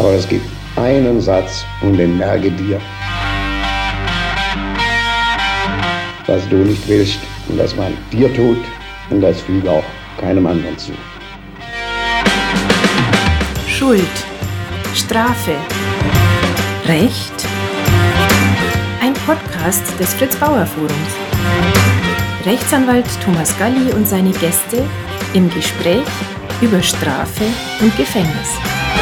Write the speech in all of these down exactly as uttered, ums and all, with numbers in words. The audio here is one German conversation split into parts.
Aber es gibt einen Satz und den merke dir. Was du nicht willst und das man dir tut, und das füge auch keinem anderen zu. Schuld, Strafe, Recht. Ein Podcast des Fritz-Bauer-Forums. Rechtsanwalt Thomas Galli und seine Gäste im Gespräch über Strafe und Gefängnis.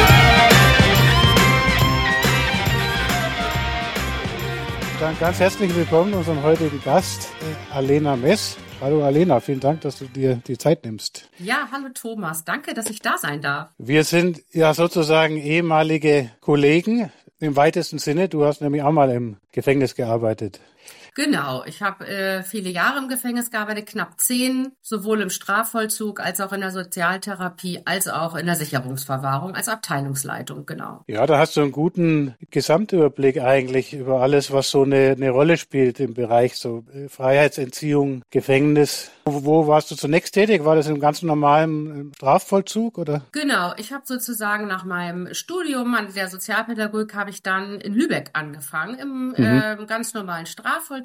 Dann ganz herzlich willkommen unserem heutigen Gast, Alena Mess. Hallo Alena, vielen Dank, dass du dir die Zeit nimmst. Ja, hallo Thomas, danke, dass ich da sein darf. Wir sind ja sozusagen ehemalige Kollegen im weitesten Sinne. Du hast nämlich auch mal im Gefängnis gearbeitet. Genau, ich habe äh, viele Jahre im Gefängnis gearbeitet, knapp zehn, sowohl im Strafvollzug als auch in der Sozialtherapie, als auch in der Sicherungsverwahrung als Abteilungsleitung, genau. Ja, da hast du einen guten Gesamtüberblick eigentlich über alles, was so eine, eine Rolle spielt im Bereich so Freiheitsentziehung, Gefängnis. Wo, wo warst du zunächst tätig? War das im ganz normalen Strafvollzug oder? Genau, ich habe sozusagen nach meinem Studium an der Sozialpädagogik habe ich dann in Lübeck angefangen, im mhm. äh, ganz normalen Strafvollzug.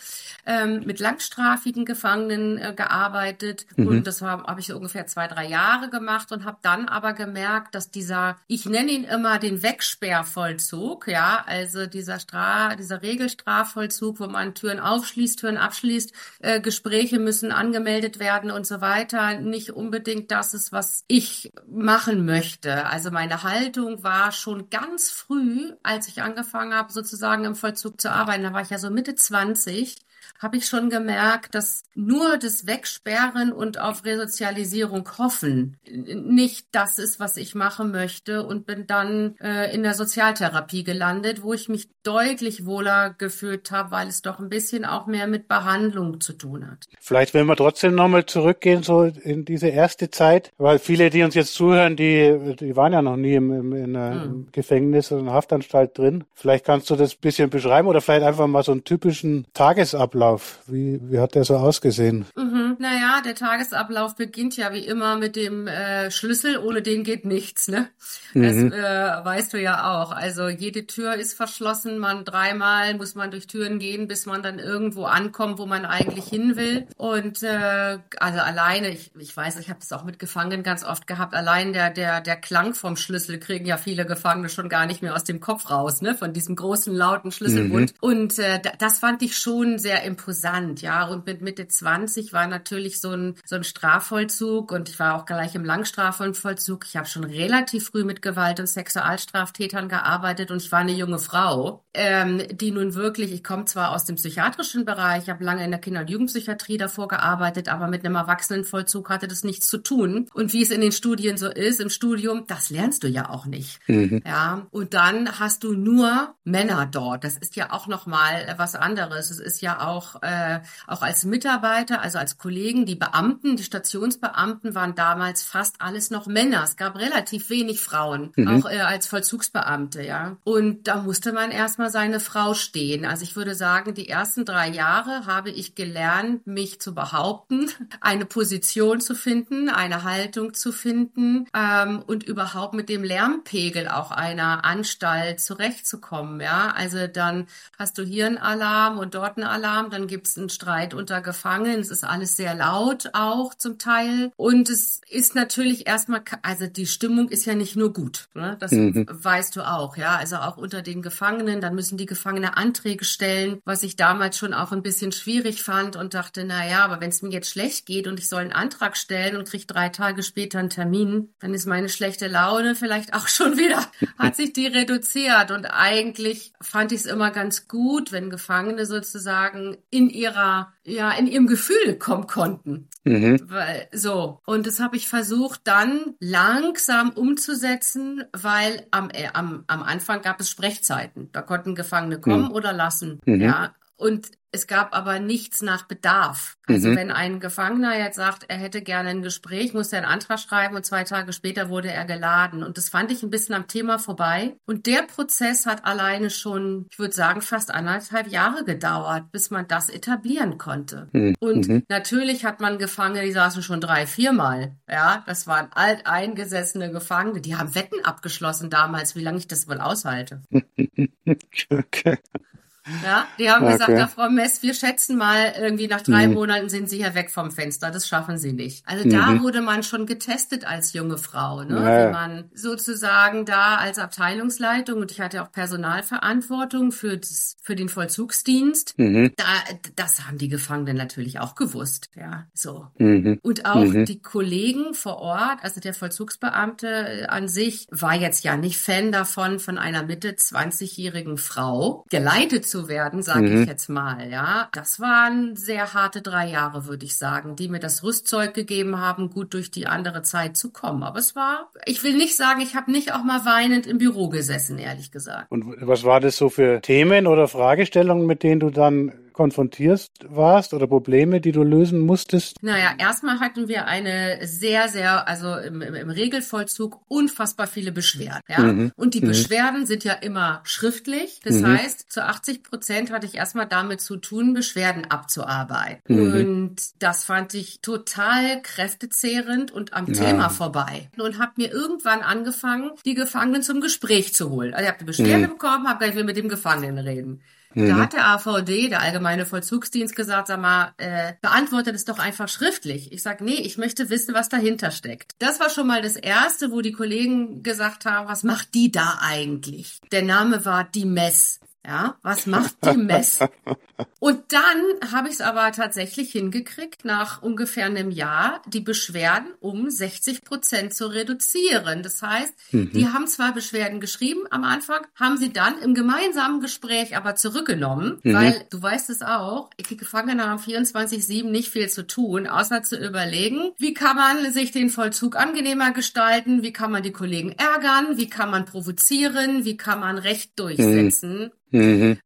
Ähm, mit langstrafigen Gefangenen äh, gearbeitet mhm. und das habe ich so ungefähr zwei, drei Jahre gemacht und habe dann aber gemerkt, dass dieser, ich nenne ihn immer den Wegsperrvollzug, ja, also dieser Stra- dieser Regelstrafvollzug, wo man Türen aufschließt, Türen abschließt, äh, Gespräche müssen angemeldet werden und so weiter, nicht unbedingt das ist, was ich machen möchte. Also meine Haltung war schon ganz früh, als ich angefangen habe, sozusagen im Vollzug zu arbeiten, da war ich ja so Mitte zwanzig, habe ich schon gemerkt, dass nur das Wegsperren und auf Resozialisierung hoffen nicht das ist, was ich machen möchte und bin dann äh, in der Sozialtherapie gelandet, wo ich mich deutlich wohler gefühlt habe, weil es doch ein bisschen auch mehr mit Behandlung zu tun hat. Vielleicht wenn wir trotzdem nochmal zurückgehen, so in diese erste Zeit, weil viele, die uns jetzt zuhören, die, die waren ja noch nie im, im, in einer, hm. im Gefängnis oder in einer Haftanstalt drin. Vielleicht kannst du das ein bisschen beschreiben oder vielleicht einfach mal so einen typischen Tagesablauf. Wie, wie hat der so ausgesehen? Mhm. Naja, der Tagesablauf beginnt ja wie immer mit dem äh, Schlüssel, ohne den geht nichts, ne? Das mhm. äh, weißt du ja auch. Also jede Tür ist verschlossen, man dreimal muss man durch Türen gehen, bis man dann irgendwo ankommt, wo man eigentlich hin will. Und äh, also alleine, ich, ich weiß, ich habe das auch mit Gefangenen ganz oft gehabt, allein der, der, der Klang vom Schlüssel kriegen ja viele Gefangene schon gar nicht mehr aus dem Kopf raus, ne? Von diesem großen, lauten Schlüsselbund. Mhm. Und äh, das fand ich schon sehr imposant, ja, und mit Mitte zwanzig war natürlich so ein so ein Strafvollzug und ich war auch gleich im Langstrafvollzug. Ich habe schon relativ früh mit Gewalt- und Sexualstraftätern gearbeitet und ich war eine junge Frau, ähm, die nun wirklich, ich komme zwar aus dem psychiatrischen Bereich, ich habe lange in der Kinder- und Jugendpsychiatrie davor gearbeitet, aber mit einem Erwachsenenvollzug hatte das nichts zu tun. Und wie es in den Studien so ist, im Studium, das lernst du ja auch nicht. Mhm. Ja, und dann hast du nur Männer dort. Das ist ja auch nochmal was anderes. Es ist ja auch Auch, äh, auch als Mitarbeiter, also als Kollegen, die Beamten, die Stationsbeamten waren damals fast alles noch Männer. Es gab relativ wenig Frauen, mhm. auch äh, als Vollzugsbeamte, ja. Und da musste man erstmal seine Frau stehen. Also ich würde sagen, die ersten drei Jahre habe ich gelernt, mich zu behaupten, eine Position zu finden, eine Haltung zu finden ähm, und überhaupt mit dem Lärmpegel auch einer Anstalt zurechtzukommen, ja. Also dann hast du hier einen Alarm und dort einen Alarm, dann gibt es einen Streit unter Gefangenen. Es ist alles sehr laut auch zum Teil. Und es ist natürlich erstmal, also die Stimmung ist ja nicht nur gut, ne? Das mhm. weißt du auch, ja. Also auch unter den Gefangenen, dann müssen die Gefangenen Anträge stellen, was ich damals schon auch ein bisschen schwierig fand und dachte, na ja, aber wenn es mir jetzt schlecht geht und ich soll einen Antrag stellen und kriege drei Tage später einen Termin, dann ist meine schlechte Laune vielleicht auch schon wieder, hat sich die reduziert. Und eigentlich fand ich es immer ganz gut, wenn Gefangene sozusagen in ihrer, ja, in ihrem Gefühl kommen konnten. Mhm. Weil, so. Und das habe ich versucht dann langsam umzusetzen, weil am, äh, am, am Anfang gab es Sprechzeiten. Da konnten Gefangene kommen mhm. oder lassen. Mhm. Ja. Und es gab aber nichts nach Bedarf. Also Mhm. wenn ein Gefangener jetzt sagt, er hätte gerne ein Gespräch, musste er einen Antrag schreiben und zwei Tage später wurde er geladen. Und das fand ich ein bisschen am Thema vorbei. Und der Prozess hat alleine schon, ich würde sagen, fast anderthalb Jahre gedauert, bis man das etablieren konnte. Mhm. Und Mhm. natürlich hat man Gefangene, die saßen schon drei, viermal. Ja, das waren alteingesessene Gefangene, die haben Wetten abgeschlossen damals, wie lange ich das wohl aushalte. Okay. Ja, die haben gesagt, Okay. na, Frau Mess, wir schätzen mal, irgendwie nach drei Mhm. Monaten sind Sie hier weg vom Fenster. Das schaffen Sie nicht. Also da Mhm. wurde man schon getestet als junge Frau, ne? Ja, ja. Wie man sozusagen da als Abteilungsleitung, und ich hatte auch Personalverantwortung für das, für den Vollzugsdienst. Mhm. Da, das haben die Gefangenen natürlich auch gewusst, ja, so. Mhm. Und auch Mhm. die Kollegen vor Ort, also der Vollzugsbeamte äh, an sich, war jetzt ja nicht Fan davon, von einer Mitte zwanzigjährigen Frau geleitet zu werden, sage Mhm. ich jetzt mal, ja. Das waren sehr harte drei Jahre, würde ich sagen, die mir das Rüstzeug gegeben haben, gut durch die andere Zeit zu kommen. Aber es war, ich will nicht sagen, ich habe nicht auch mal weinend im Büro gesessen, ehrlich gesagt. Und was war das so für Themen oder Fragestellungen, mit denen du dann konfrontierst warst oder Probleme, die du lösen musstest? Naja, erstmal hatten wir eine sehr, sehr, also im, im, im Regelvollzug unfassbar viele Beschwerden. Ja? Mhm. Und die Mhm. Beschwerden sind ja immer schriftlich. Das Mhm. heißt, zu achtzig Prozent hatte ich erstmal damit zu tun, Beschwerden abzuarbeiten. Mhm. Und das fand ich total kräftezehrend und am Ja. Thema vorbei. Und habe mir irgendwann angefangen, die Gefangenen zum Gespräch zu holen. Also ich habe eine Beschwerde Mhm. bekommen, habe gesagt, ich will mit dem Gefangenen reden. Mhm. Da hat der A V D, der Allgemeine Vollzugsdienst, gesagt, sag mal, äh, beantwortet es doch einfach schriftlich. Ich sag, nee, ich möchte wissen, was dahinter steckt. Das war schon mal das Erste, wo die Kollegen gesagt haben, was macht die da eigentlich? Der Name war die Mess. Ja, was macht die Mess? Und dann habe ich es aber tatsächlich hingekriegt, nach ungefähr einem Jahr die Beschwerden um sechzig Prozent zu reduzieren. Das heißt, Mhm. die haben zwar Beschwerden geschrieben am Anfang, haben sie dann im gemeinsamen Gespräch aber zurückgenommen, Mhm. weil, du weißt es auch, die Gefangenen haben vierundzwanzig sieben nicht viel zu tun, außer zu überlegen, wie kann man sich den Vollzug angenehmer gestalten, wie kann man die Kollegen ärgern, wie kann man provozieren, wie kann man Recht durchsetzen. Mhm.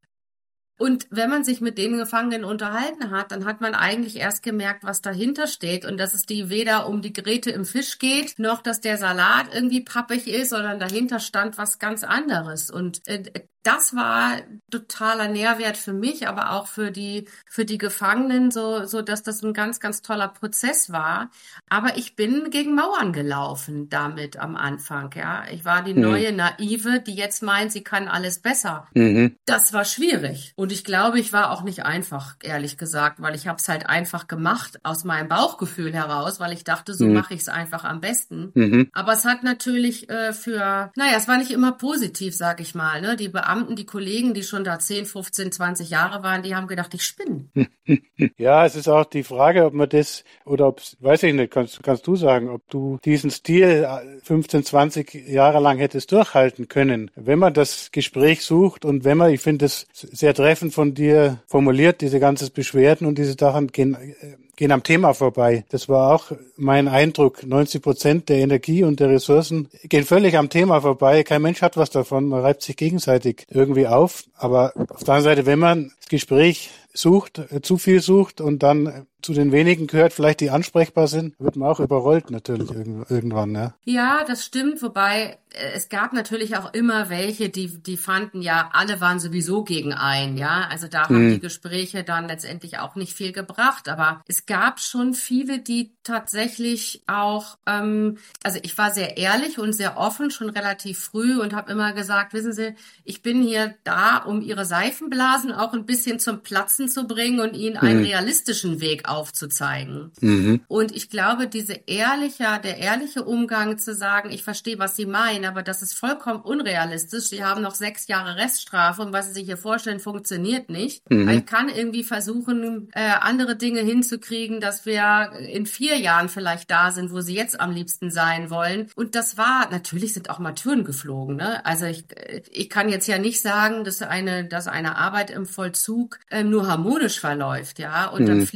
Und wenn man sich mit den Gefangenen unterhalten hat, dann hat man eigentlich erst gemerkt, was dahinter steht und dass es die weder um die Gräte im Fisch geht, noch dass der Salat irgendwie pappig ist, sondern dahinter stand was ganz anderes. Und äh, das war totaler Nährwert für mich, aber auch für die für die Gefangenen, so so dass das ein ganz ganz toller Prozess war. Aber ich bin gegen Mauern gelaufen damit am Anfang. Ja, ich war die Mhm. neue Naive, die jetzt meint, sie kann alles besser. Mhm. Das war schwierig. Und ich glaube, ich war auch nicht einfach, ehrlich gesagt, weil ich habe es halt einfach gemacht aus meinem Bauchgefühl heraus, weil ich dachte, so Mhm. mache ich es einfach am besten. Mhm. Aber es hat natürlich äh, für, naja, es war nicht immer positiv, sag ich mal. Ne? Die Beamten, die Kollegen, die schon da zehn, fünfzehn, zwanzig Jahre waren, die haben gedacht, ich spinne. Ja, es ist auch die Frage, ob man das, oder ob, weiß ich nicht, kannst, kannst du sagen, ob du diesen Stil fünfzehn, zwanzig Jahre lang hättest durchhalten können, wenn man das Gespräch sucht und wenn man, ich finde es sehr treffend von dir formuliert, diese ganzen Beschwerden und diese Sachen gehen, äh, gehen am Thema vorbei. Das war auch mein Eindruck. neunzig Prozent der Energie und der Ressourcen gehen völlig am Thema vorbei. Kein Mensch hat was davon. Man reibt sich gegenseitig irgendwie auf. Aber auf der anderen Seite, wenn man das Gespräch sucht, äh, zu viel sucht und dann äh, zu den wenigen gehört, vielleicht die ansprechbar sind, wird man auch überrollt natürlich irgend- irgendwann, ja. Ja, das stimmt, wobei äh, es gab natürlich auch immer welche, die die fanden ja, alle waren sowieso gegen einen, ja. Also da haben Mhm. die Gespräche dann letztendlich auch nicht viel gebracht, aber es gab schon viele, die tatsächlich auch, ähm, also ich war sehr ehrlich und sehr offen schon relativ früh und habe immer gesagt, wissen Sie, ich bin hier da, um Ihre Seifenblasen auch ein bisschen zum Platzen zu bringen und Ihnen einen Mhm. realistischen Weg aufzuzeigen. Mhm. Und ich glaube, diese ehrliche, der ehrliche Umgang zu sagen, ich verstehe, was Sie meinen, aber das ist vollkommen unrealistisch. Sie haben noch sechs Jahre Reststrafe und was Sie sich hier vorstellen, funktioniert nicht. Mhm. Ich kann irgendwie versuchen, äh, andere Dinge hinzukriegen, dass wir in vier Jahren vielleicht da sind, wo Sie jetzt am liebsten sein wollen. Und das war, natürlich sind auch mal Türen geflogen, ne? Also ich, ich kann jetzt ja nicht sagen, dass eine, dass eine Arbeit im Vollzug äh, nur harmonisch verläuft, ja. Und dann Mhm. fliegt auch mal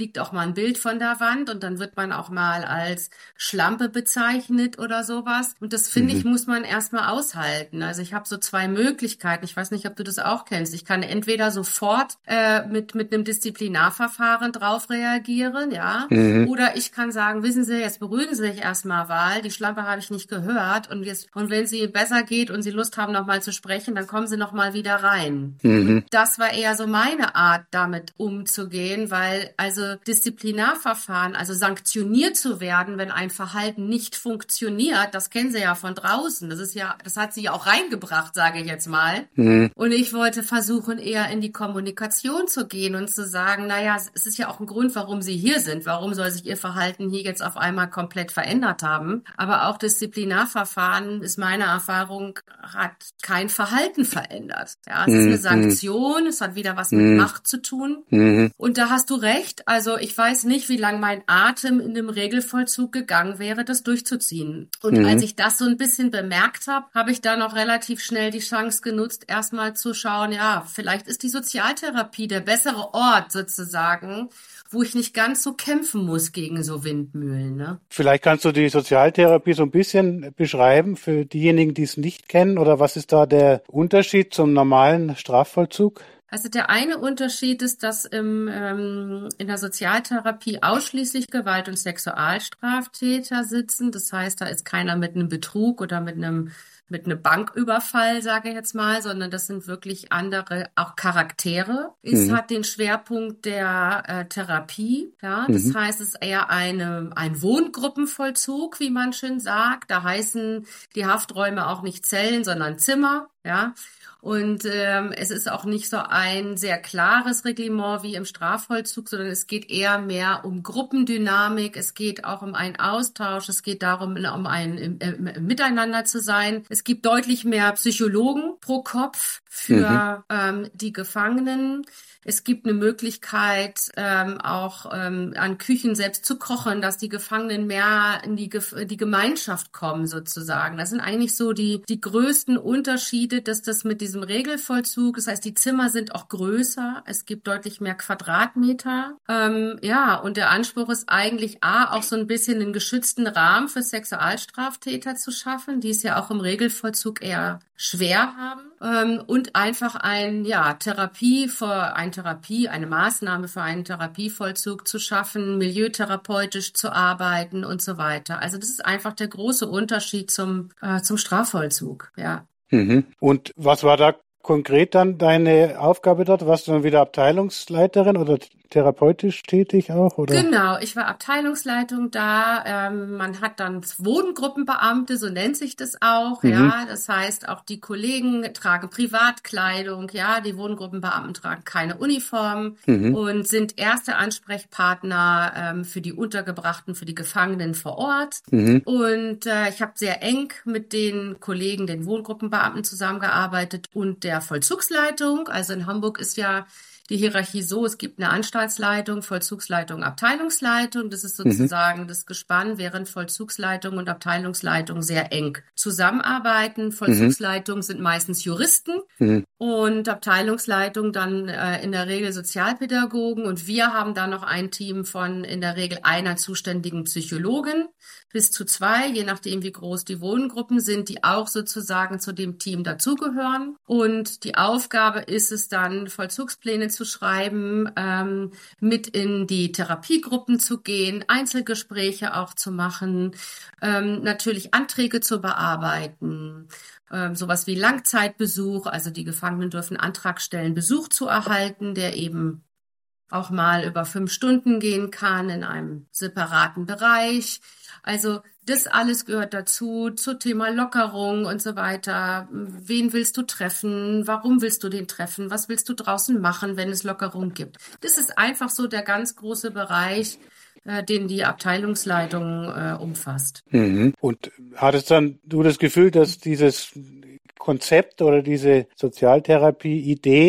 mal ein Bild von der Wand und dann wird man auch mal als Schlampe bezeichnet oder sowas. Und das, finde mhm. ich, muss man erstmal aushalten. Also ich habe so zwei Möglichkeiten. Ich weiß nicht, ob du das auch kennst. Ich kann entweder sofort äh, mit mit einem Disziplinarverfahren drauf reagieren, ja, mhm. oder ich kann sagen, wissen Sie, jetzt beruhigen Sie sich erstmal, Wahl, die Schlampe habe ich nicht gehört und jetzt, und wenn Sie besser geht und Sie Lust haben, nochmal zu sprechen, dann kommen Sie nochmal wieder rein. Mhm. Das war eher so meine Art, damit umzugehen, weil also Disziplinarverfahren, also sanktioniert zu werden, wenn ein Verhalten nicht funktioniert, das kennen Sie ja von draußen. Das ist ja, das hat sie ja auch reingebracht, sage ich jetzt mal. Mhm. Und ich wollte versuchen, eher in die Kommunikation zu gehen und zu sagen, naja, es ist ja auch ein Grund, warum Sie hier sind. Warum soll sich Ihr Verhalten hier jetzt auf einmal komplett verändert haben? Aber auch Disziplinarverfahren, ist meine Erfahrung, hat kein Verhalten verändert. Ja, es mhm. ist eine Sanktion, es hat wieder was mit mhm. Macht zu tun. Mhm. Und da hast du recht. Also ich weiß nicht, wie lange mein Atem in dem Regelvollzug gegangen wäre, das durchzuziehen. Und mhm. als ich das so ein bisschen bemerkt habe, habe ich da noch relativ schnell die Chance genutzt, erstmal zu schauen, ja, vielleicht ist die Sozialtherapie der bessere Ort sozusagen, wo ich nicht ganz so kämpfen muss gegen so Windmühlen. Ne? Vielleicht kannst du die Sozialtherapie so ein bisschen beschreiben für diejenigen, die es nicht kennen, oder was ist da der Unterschied zum normalen Strafvollzug? Also der eine Unterschied ist, dass im, ähm, in der Sozialtherapie ausschließlich Gewalt- und Sexualstraftäter sitzen. Das heißt, da ist keiner mit einem Betrug oder mit einem mit einem Banküberfall, sage ich jetzt mal, sondern das sind wirklich andere, auch Charaktere. Es mhm. hat den Schwerpunkt der äh, Therapie, ja, das mhm. heißt, es ist eher eine, ein Wohngruppenvollzug, wie man schön sagt. Da heißen die Hafträume auch nicht Zellen, sondern Zimmer, ja. Und ähm, es ist auch nicht so ein sehr klares Reglement wie im Strafvollzug, sondern es geht eher mehr um Gruppendynamik, es geht auch um einen Austausch, es geht darum, um ein im, im Miteinander zu sein. Es gibt deutlich mehr Psychologen pro Kopf für mhm. ähm, die Gefangenen. Es gibt eine Möglichkeit, ähm, auch ähm, an Küchen selbst zu kochen, dass die Gefangenen mehr in die, Ge- die Gemeinschaft kommen sozusagen. Das sind eigentlich so die, die größten Unterschiede, dass das mit diesem Regelvollzug, das heißt, die Zimmer sind auch größer, es gibt deutlich mehr Quadratmeter. Ähm, ja, und der Anspruch ist eigentlich A, auch so ein bisschen einen geschützten Rahmen für Sexualstraftäter zu schaffen, die es ja auch im Regelvollzug eher schwer haben. Ähm, und einfach ein, ja, Therapie für ein Therapie, eine Maßnahme für einen Therapievollzug zu schaffen, milieutherapeutisch zu arbeiten und so weiter. Also das ist einfach der große Unterschied zum, äh, zum Strafvollzug, ja. Mhm. Und was war da konkret dann deine Aufgabe dort? Warst du dann wieder Abteilungsleiterin oder therapeutisch tätig auch? Oder? Genau, ich war Abteilungsleitung da. Ähm, man hat dann Wohngruppenbeamte, so nennt sich das auch. Mhm. Ja, das heißt, auch die Kollegen tragen Privatkleidung. Ja, die Wohngruppenbeamten tragen keine Uniform mhm. und sind erste Ansprechpartner ähm, für die Untergebrachten, für die Gefangenen vor Ort. Mhm. Und äh, ich habe sehr eng mit den Kollegen, den Wohngruppenbeamten zusammengearbeitet und der Vollzugsleitung. Also in Hamburg ist ja die Hierarchie so, es gibt eine Anstaltsleitung, Vollzugsleitung, Abteilungsleitung. Das ist sozusagen mhm. das Gespann, während Vollzugsleitung und Abteilungsleitung sehr eng zusammenarbeiten. Vollzugsleitung mhm. sind meistens Juristen mhm. und Abteilungsleitung dann äh, in der Regel Sozialpädagogen. Und wir haben da noch ein Team von in der Regel einer zuständigen Psychologin bis zu zwei, je nachdem wie groß die Wohngruppen sind, die auch sozusagen zu dem Team dazugehören. Und die Aufgabe ist es dann, Vollzugspläne zu schreiben, ähm, mit in die Therapiegruppen zu gehen, Einzelgespräche auch zu machen, ähm, natürlich Anträge zu bearbeiten, ähm, sowas wie Langzeitbesuch, also die Gefangenen dürfen Antrag stellen, Besuch zu erhalten, der eben auch mal über fünf Stunden gehen kann in einem separaten Bereich. Also das alles gehört dazu, zu Thema Lockerung und so weiter. Wen willst du treffen? Warum willst du den treffen? Was willst du draußen machen, wenn es Lockerung gibt? Das ist einfach so der ganz große Bereich, äh, den die Abteilungsleitung äh, umfasst. Mhm. Und hattest dann du das Gefühl, dass dieses Konzept oder diese Sozialtherapie-Idee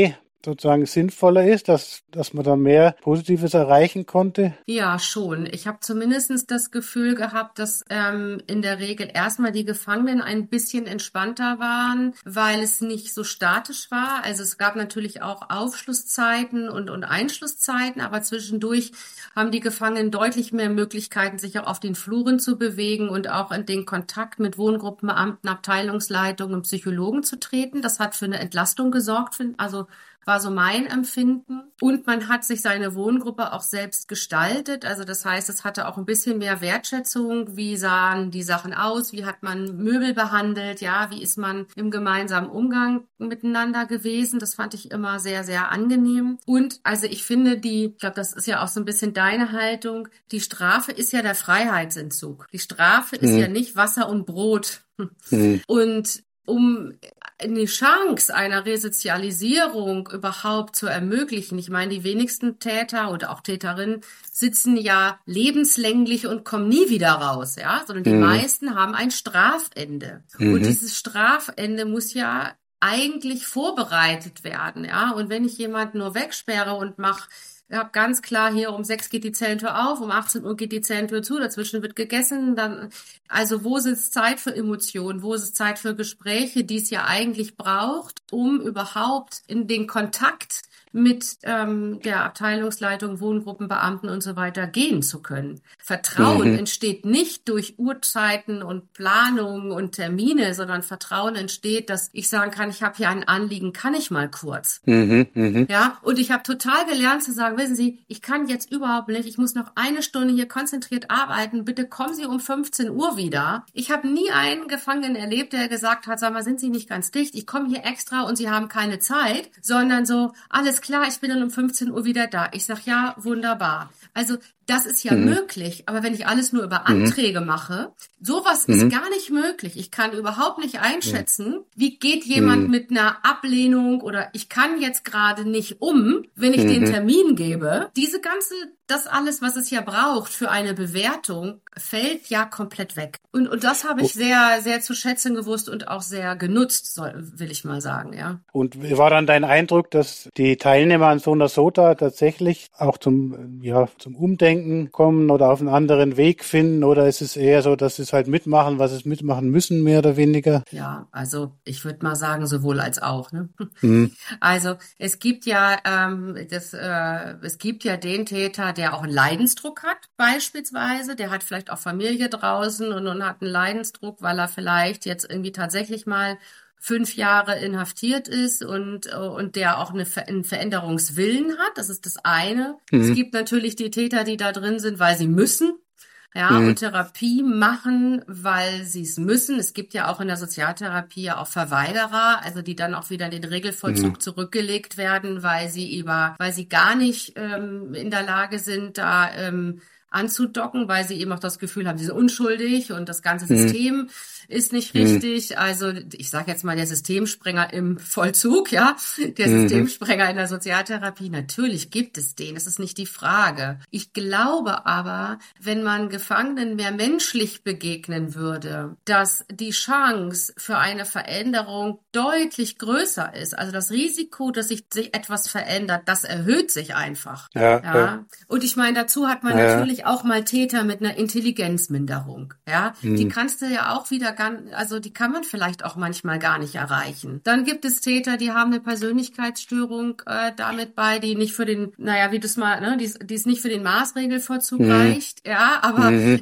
sozusagen sinnvoller ist, dass, dass man da mehr Positives erreichen konnte? Ja, schon. Ich habe zumindest das Gefühl gehabt, dass ähm, in der Regel erstmal die Gefangenen ein bisschen entspannter waren, weil es nicht so statisch war. Also es gab natürlich auch Aufschlusszeiten und, und Einschlusszeiten, aber zwischendurch haben die Gefangenen deutlich mehr Möglichkeiten, sich auch auf den Fluren zu bewegen und auch in den Kontakt mit Wohngruppen, Beamten, Abteilungsleitungen und Psychologen zu treten. Das hat für eine Entlastung gesorgt, also war so mein Empfinden. Und man hat sich seine Wohngruppe auch selbst gestaltet. Also das heißt, es hatte auch ein bisschen mehr Wertschätzung. Wie sahen die Sachen aus? Wie hat man Möbel behandelt? Ja, wie ist man im gemeinsamen Umgang miteinander gewesen? Das fand ich immer sehr, sehr angenehm. Und also ich finde die, ich glaube, das ist ja auch so ein bisschen deine Haltung, die Strafe ist ja der Freiheitsentzug. Die Strafe ist mhm. ja nicht Wasser und Brot. Mhm. Und um eine Chance einer Resozialisierung überhaupt zu ermöglichen. Ich meine, die wenigsten Täter oder auch Täterinnen sitzen ja lebenslänglich und kommen nie wieder raus, ja, sondern die mhm. meisten haben ein Strafende. Mhm. Und dieses Strafende muss ja eigentlich vorbereitet werden, ja. Und wenn ich jemanden nur wegsperre und mache, ich habe ganz klar hier um sechs geht die Zellentür auf, um achtzehn Uhr geht die Zellentür zu, dazwischen wird gegessen. Dann, also wo ist Zeit für Emotionen, wo ist Zeit für Gespräche, die es ja eigentlich braucht, um überhaupt in den Kontakt mit ähm, der Abteilungsleitung, Wohngruppen, Beamten und so weiter gehen zu können. Vertrauen mhm. entsteht nicht durch Uhrzeiten und Planungen und Termine, sondern Vertrauen entsteht, dass ich sagen kann, ich habe hier ein Anliegen, kann ich mal kurz. Mhm. Mhm. Ja, und ich habe total gelernt zu sagen, wissen Sie, ich kann jetzt überhaupt nicht, ich muss noch eine Stunde hier konzentriert arbeiten, bitte kommen Sie um fünfzehn Uhr wieder. Ich habe nie einen Gefangenen erlebt, der gesagt hat, sag mal, sind Sie nicht ganz dicht, ich komme hier extra und Sie haben keine Zeit, sondern so, alles klar, ich bin dann um fünfzehn Uhr wieder da. Ich sag, ja, wunderbar. Also das ist ja mhm. möglich, aber wenn ich alles nur über Anträge mhm. mache, sowas mhm. ist gar nicht möglich. Ich kann überhaupt nicht einschätzen, mhm. wie geht jemand mhm. mit einer Ablehnung oder ich kann jetzt gerade nicht um, wenn ich mhm. den Termin gebe. Diese ganze, das alles, was es ja braucht für eine Bewertung, fällt ja komplett weg. Und, und das habe ich sehr, sehr zu schätzen gewusst und auch sehr genutzt, soll, will ich mal sagen, ja. Und wie war dann dein Eindruck, dass die Teilnehmer an so einer SOTA tatsächlich auch zum, ja, zum Umdenken kommen oder auf einen anderen Weg finden, oder ist es eher so, dass sie es halt mitmachen, was sie mitmachen müssen, mehr oder weniger? Ja, also ich würde mal sagen, sowohl als auch. Ne? Mhm. Also es gibt ja ähm, das, äh, es gibt ja den Täter, der auch einen Leidensdruck hat, beispielsweise, der hat vielleicht auch Familie draußen und, und hat einen Leidensdruck, weil er vielleicht jetzt irgendwie tatsächlich mal fünf Jahre inhaftiert ist und und der auch eine Ver- einen Veränderungswillen hat. Das ist das eine. Mhm. Es gibt natürlich die Täter, die da drin sind, weil sie müssen. Ja, mhm. und Therapie machen, weil sie es müssen. Es gibt ja auch in der Sozialtherapie ja auch Verweigerer, also die dann auch wieder in den Regelvollzug mhm. zurückgelegt werden, weil sie über, weil sie gar nicht ähm, in der Lage sind, da ähm, anzudocken, weil sie eben auch das Gefühl haben, sie sind unschuldig und das ganze System mhm. ist nicht richtig. Mhm. Also ich sage jetzt mal, der Systemsprenger im Vollzug, ja, der mhm. Systemsprenger in der Sozialtherapie, natürlich gibt es den, das ist nicht die Frage. Ich glaube aber, wenn man Gefangenen mehr menschlich begegnen würde, dass die Chance für eine Veränderung deutlich größer ist. Also das Risiko, dass sich etwas verändert, das erhöht sich einfach. Ja. ja. ja. Und ich meine, dazu hat man ja. natürlich auch mal Täter mit einer Intelligenzminderung, ja, mhm. die kannst du ja auch wieder ganz, also die kann man vielleicht auch manchmal gar nicht erreichen. Dann gibt es Täter, die haben eine Persönlichkeitsstörung äh, damit bei, die nicht für den, naja, wie das mal, ne, die, die ist nicht für den Maßregelvollzug mhm. reicht, ja, aber mhm.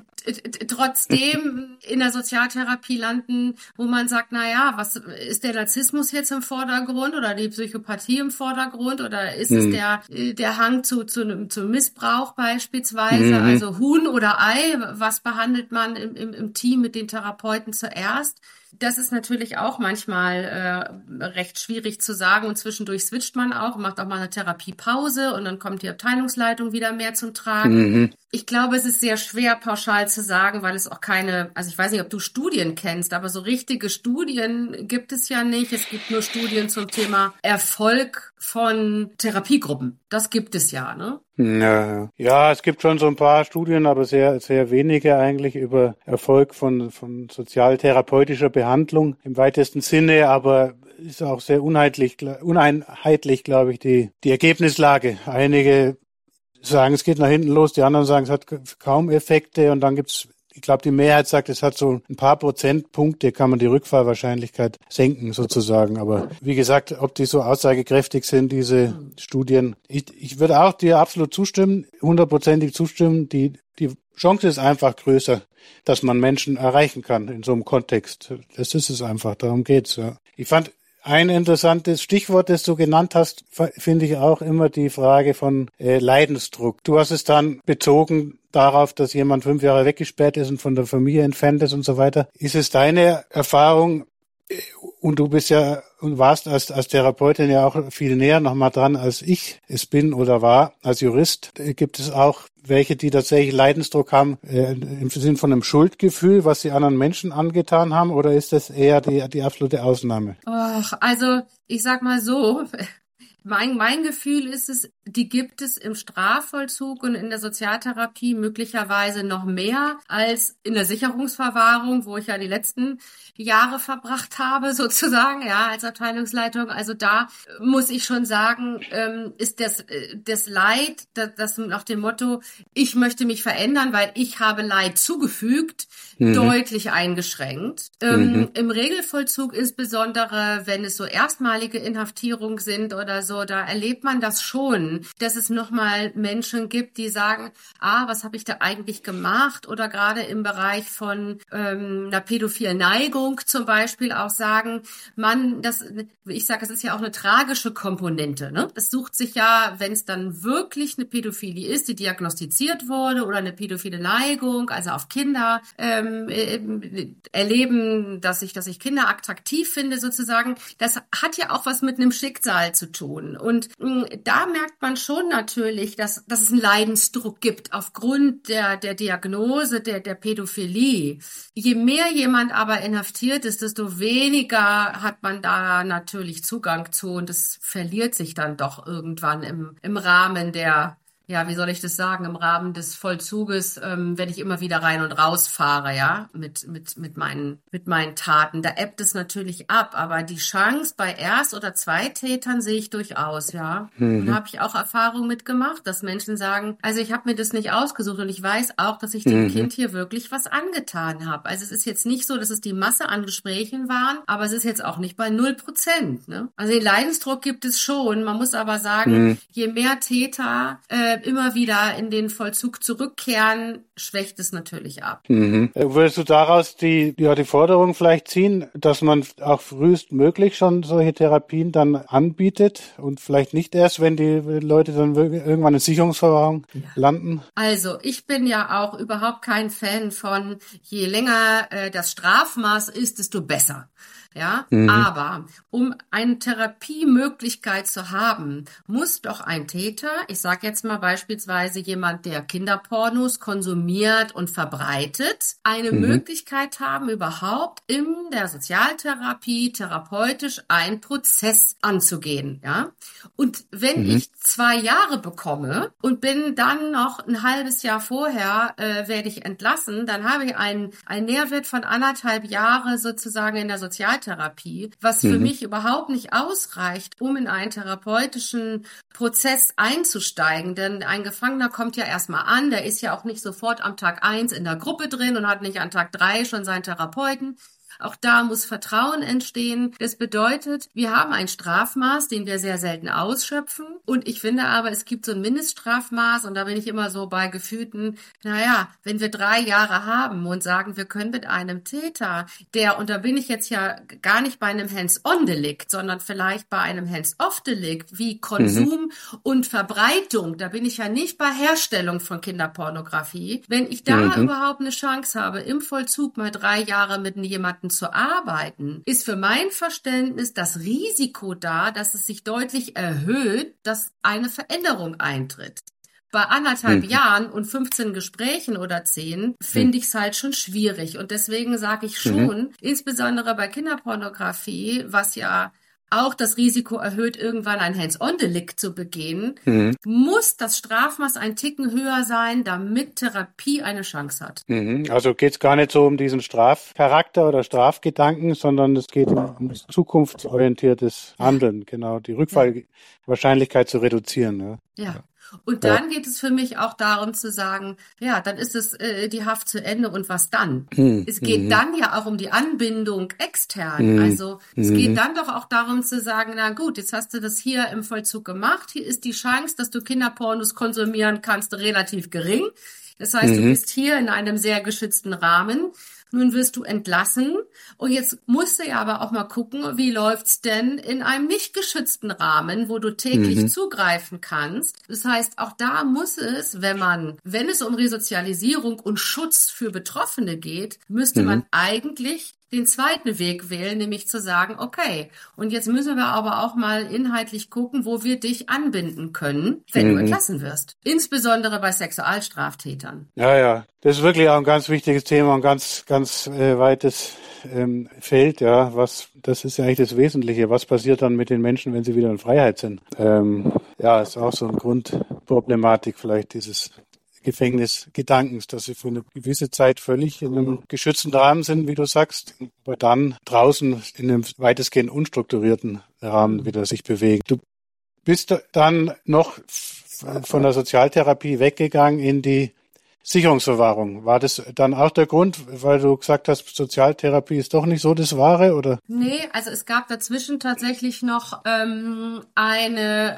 trotzdem in der Sozialtherapie landen, wo man sagt, na ja, was ist der Narzissmus jetzt im Vordergrund oder die Psychopathie im Vordergrund oder ist mhm. es der der Hang zu zu zum Missbrauch beispielsweise, mhm. also Huhn oder Ei, was behandelt man im, im, im Team mit den Therapeuten zuerst? Das ist natürlich auch manchmal äh, recht schwierig zu sagen und zwischendurch switcht man auch, macht auch mal eine Therapiepause und dann kommt die Abteilungsleitung wieder mehr zum Tragen. Mhm. Ich glaube, es ist sehr schwer pauschal zu sagen, weil es auch keine, also ich weiß nicht, ob du Studien kennst, aber so richtige Studien gibt es ja nicht. Es gibt nur Studien zum Thema Erfolg von Therapiegruppen. Das gibt es ja, ne? Ja, ja, es gibt schon so ein paar Studien, aber sehr, sehr wenige eigentlich über Erfolg von, von sozialtherapeutischer Behandlung im weitesten Sinne. Aber ist auch sehr uneinheitlich, uneinheitlich, glaube ich, die, die Ergebnislage. Einige sagen, es geht nach hinten los, die anderen sagen, es hat kaum Effekte und dann gibt's, ich glaube, die Mehrheit sagt, es hat so ein paar Prozentpunkte, kann man die Rückfallwahrscheinlichkeit senken sozusagen. Aber wie gesagt, ob die so aussagekräftig sind, diese Studien, ich, ich würde auch dir absolut zustimmen, hundertprozentig zustimmen. Die, die Chance ist einfach größer, dass man Menschen erreichen kann in so einem Kontext. Das ist es einfach, darum geht's. Ja. Ich fand ein interessantes Stichwort, das du genannt hast, finde ich auch immer die Frage von äh, Leidensdruck. Du hast es dann bezogen darauf, dass jemand fünf Jahre weggesperrt ist und von der Familie entfernt ist und so weiter. Ist es deine Erfahrung, und du bist ja und warst als, als Therapeutin ja auch viel näher nochmal dran, als ich es bin oder war, als Jurist, gibt es auch welche, die tatsächlich Leidensdruck haben, äh, im Sinne von einem Schuldgefühl, was sie anderen Menschen angetan haben, oder ist das eher die, die absolute Ausnahme? Och, also ich sag mal so, Mein, mein Gefühl ist es, die gibt es im Strafvollzug und in der Sozialtherapie möglicherweise noch mehr als in der Sicherungsverwahrung, wo ich ja die letzten Jahre verbracht habe, sozusagen, ja, als Abteilungsleitung. Also da muss ich schon sagen, ähm, ist das, das Leid, das, das nach dem Motto, ich möchte mich verändern, weil ich habe Leid zugefügt, mhm. deutlich eingeschränkt. Ähm, mhm. Im Regelvollzug insbesondere, wenn es so erstmalige Inhaftierungen sind oder so, da erlebt man das schon, dass es nochmal Menschen gibt, die sagen, ah, was habe ich da eigentlich gemacht? Oder gerade im Bereich von ähm, einer pädophilen Neigung zum Beispiel auch sagen, man, das, ich sage, es ist ja auch eine tragische Komponente, ne? Es sucht sich ja, wenn es dann wirklich eine Pädophilie ist, die diagnostiziert wurde oder eine pädophile Neigung, also auf Kinder ähm, äh, erleben, dass ich, dass ich Kinder attraktiv finde sozusagen, das hat ja auch was mit einem Schicksal zu tun. Und mh, da merkt man schon natürlich, dass, dass es einen Leidensdruck gibt aufgrund der, der Diagnose der, der Pädophilie. Je mehr jemand aber inhaftiert ist, desto weniger hat man da natürlich Zugang zu und das verliert sich dann doch irgendwann im, im Rahmen der, ja, wie soll ich das sagen, im Rahmen des Vollzuges, ähm, wenn ich immer wieder rein und raus fahre, ja, mit, mit, mit meinen, mit meinen Taten. Da ebbt es natürlich ab, aber die Chance bei Erst- oder Zweitätern sehe ich durchaus, ja. Mhm. Und da habe ich auch Erfahrung mitgemacht, dass Menschen sagen, also ich habe mir das nicht ausgesucht und ich weiß auch, dass ich dem mhm. Kind hier wirklich was angetan habe. Also es ist jetzt nicht so, dass es die Masse an Gesprächen waren, aber es ist jetzt auch nicht bei null Prozent, ne. Also den Leidensdruck gibt es schon. Man muss aber sagen, mhm. je mehr Täter, äh, immer wieder in den Vollzug zurückkehren, schwächt es natürlich ab. Mhm. Würdest du daraus die, ja, die Forderung vielleicht ziehen, dass man auch frühestmöglich schon solche Therapien dann anbietet und vielleicht nicht erst, wenn die Leute dann irgendwann in Sicherungsverwahrung ja. landen? Also ich bin ja auch überhaupt kein Fan von, je länger äh, das Strafmaß ist, desto besser. Ja, mhm. aber um eine Therapiemöglichkeit zu haben, muss doch ein Täter, ich sage jetzt mal beispielsweise jemand, der Kinderpornos konsumiert und verbreitet, eine mhm. Möglichkeit haben, überhaupt in der Sozialtherapie therapeutisch einen Prozess anzugehen. Ja, und wenn mhm. ich zwei Jahre bekomme und bin dann noch ein halbes Jahr vorher, äh, werde ich entlassen, dann habe ich einen, einen Nährwert von anderthalb Jahre sozusagen in der Sozialtherapie. Therapie, was für mhm. mich überhaupt nicht ausreicht, um in einen therapeutischen Prozess einzusteigen. Denn ein Gefangener kommt ja erstmal an, der ist ja auch nicht sofort am Tag eins in der Gruppe drin und hat nicht an Tag drei schon seinen Therapeuten. Auch da muss Vertrauen entstehen. Das bedeutet, wir haben ein Strafmaß, den wir sehr selten ausschöpfen. Und ich finde aber, es gibt so ein Mindeststrafmaß. Und da bin ich immer so bei gefühlten, naja, wenn wir drei Jahre haben und sagen, wir können mit einem Täter, der, und da bin ich jetzt ja gar nicht bei einem Hands-on-Delikt, sondern vielleicht bei einem Hands-off-Delikt, wie Konsum mhm. und Verbreitung. Da bin ich ja nicht bei Herstellung von Kinderpornografie. Wenn ich da mhm. überhaupt eine Chance habe, im Vollzug mal drei Jahre mit jemandem zu arbeiten, ist für mein Verständnis das Risiko da, dass es sich deutlich erhöht, dass eine Veränderung eintritt. Bei anderthalb mhm. Jahren und fünfzehn Gesprächen oder zehn finde ich es halt schon schwierig. Und deswegen sage ich schon, mhm. insbesondere bei Kinderpornografie, was ja auch das Risiko erhöht, irgendwann ein Hands-on-Delikt zu begehen, Mhm. muss das Strafmaß ein Ticken höher sein, damit Therapie eine Chance hat. Mhm. Also geht es gar nicht so um diesen Strafcharakter oder Strafgedanken, sondern es geht um, um zukunftsorientiertes Handeln, genau, die Rückfallwahrscheinlichkeit zu reduzieren. Ja. Ja. Und dann geht es für mich auch darum zu sagen, ja, dann ist es äh, die Haft zu Ende und was dann? Mhm. Es geht Mhm. dann ja auch um die Anbindung extern. Mhm. Also es Mhm. geht dann doch auch darum zu sagen, na gut, jetzt hast du das hier im Vollzug gemacht. Hier ist die Chance, dass du Kinderpornos konsumieren kannst, relativ gering. Das heißt, du Mhm. bist hier in einem sehr geschützten Rahmen. Nun wirst du entlassen. Und jetzt musst du ja aber auch mal gucken, wie läuft's denn in einem nicht geschützten Rahmen, wo du täglich Mhm. zugreifen kannst. Das heißt, auch da muss es, wenn man, wenn es um Resozialisierung und Schutz für Betroffene geht, müsste Mhm. man eigentlich den zweiten Weg wählen, nämlich zu sagen, okay, und jetzt müssen wir aber auch mal inhaltlich gucken, wo wir dich anbinden können, wenn Mhm. du entlassen wirst. Insbesondere bei Sexualstraftätern. Ja, ja, das ist wirklich auch ein ganz wichtiges Thema, ein ganz, ganz äh, weites ähm, Feld, ja, was, das ist ja eigentlich das Wesentliche. Was passiert dann mit den Menschen, wenn sie wieder in Freiheit sind? Ähm, ja, ist auch so eine Grundproblematik vielleicht dieses Gefängnisgedankens, dass sie für eine gewisse Zeit völlig in einem geschützten Rahmen sind, wie du sagst, aber dann draußen in einem weitestgehend unstrukturierten Rahmen wieder sich bewegen. Du bist dann noch von der Sozialtherapie weggegangen in die Sicherungsverwahrung. War das dann auch der Grund, weil du gesagt hast, Sozialtherapie ist doch nicht so das Wahre, oder? Nee, also es gab dazwischen tatsächlich noch ähm, eine